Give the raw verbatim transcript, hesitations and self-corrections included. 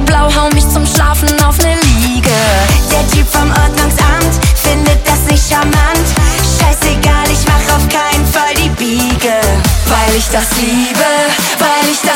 blau, hau mich zum Schlafen auf ne Liege. Der Typ vom Ordnungsamt findet das nicht charmant. Scheißegal, ich mach auf keinen Fall die Biege. Weil ich das liebe, weil ich